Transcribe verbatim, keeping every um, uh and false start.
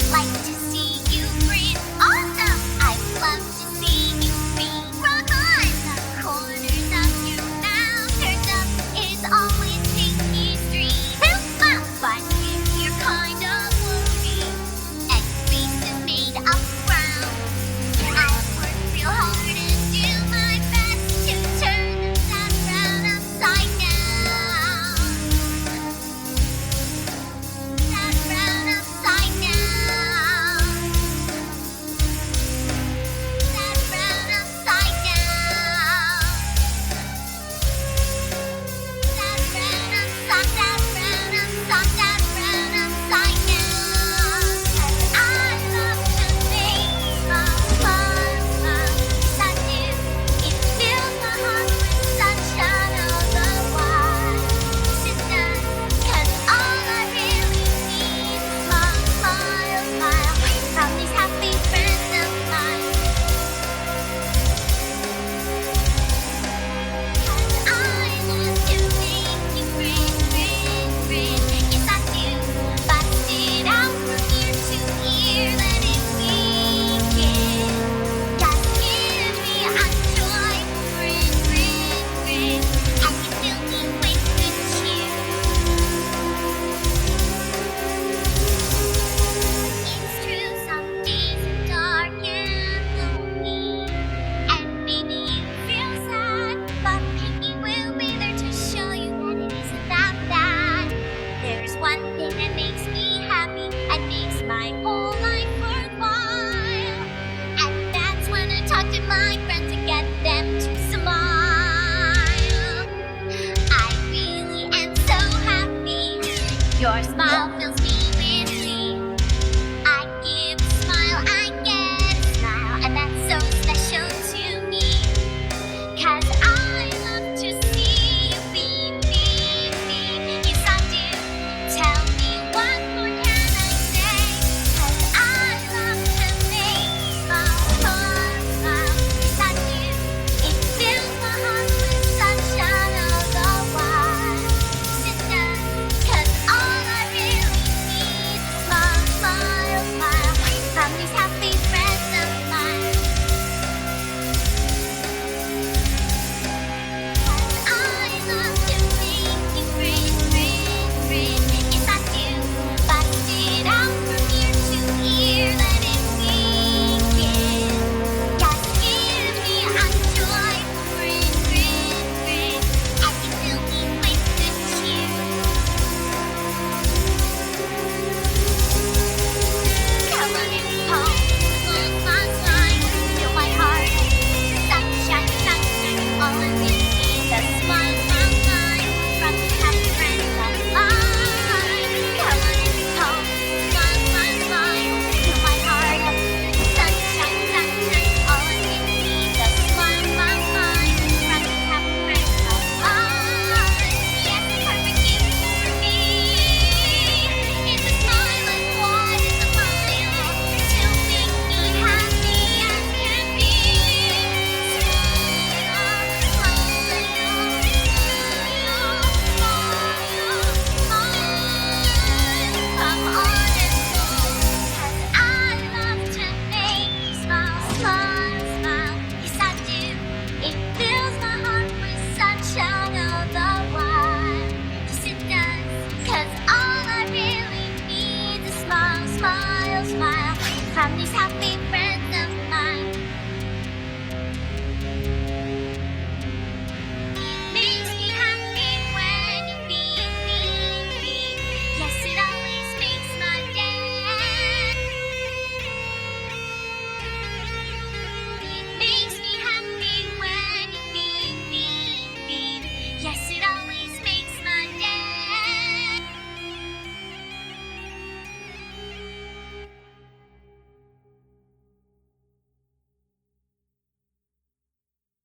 like to see you grin. Awesome! I love to see you beam. Rock on! The corners of your mouth turned up is always pinky street. Help! But if you're kind of worried and your face is made of brown, I'll work real hard and do my best to turn that frown upside down. That frown upside down. That frown upside down. That frown upside, that frown upside, that frown upside down. 'Cause I love to make you smile, smile, smile. Yes, I do. It fills my heart with sunshine all the while. Yes, it does. 'Cause all I really need is a smile, smile, smile from these happy friends of mine. 'Cause I want to make you grin, grin, grin. Yes, I do. Bust it out from ear to ear, let it begin. Just give me a joy, grin, grin, grin, and you fill me with good cheer. It's true, some days are dark and lonely, and maybe you feel sad, but Pinky will be there to show you that it isn't that bad. There's one thing that makes me happy and makes my whole life worthwhile, and that's when I talk to my friends and get them to smile. I really am so happy. Your smile fills me with glee. I give a smile, I get a smile, and that's so special to me. 'Cause I love to see you beam, beam, beam. Yes, I do. Tell me what more can I say? 'Cause I love to make you smile, smile, smile. Yes, I do. It fills my heart with sunshine all the while. Yes, it does. 'Cause all I really need is a smile, smile, smile from these happy friends of mine. 'Cause I love to make you grin, grin, grin. Yes, I do. Bust it out from ear to ear, let it begin. Just give me a joy, grin, grin, grin, and you fill me with good cheer. Come on in, Paul. Smile, smile, smile. Fill my heart. Sunshine, sunshine, all I really need. A smile, smile, smile from the happy friends of mine. Come on in, Paul. Smile, smile, smile. Fill my heart up. Sunshine, sunshine, all I really need. A smile, smile, smile from the happy friends of mine. Yes, the perfect gift for me is a smile as wide as a mile to make me happy as can be. Come on and smile. 'Cause I love to make you smile, smile, smile. Yes, I do. It fills my heart with sunshine all the while. Yes, it does. 'Cause all I really need is a smile, smile, smile from these happy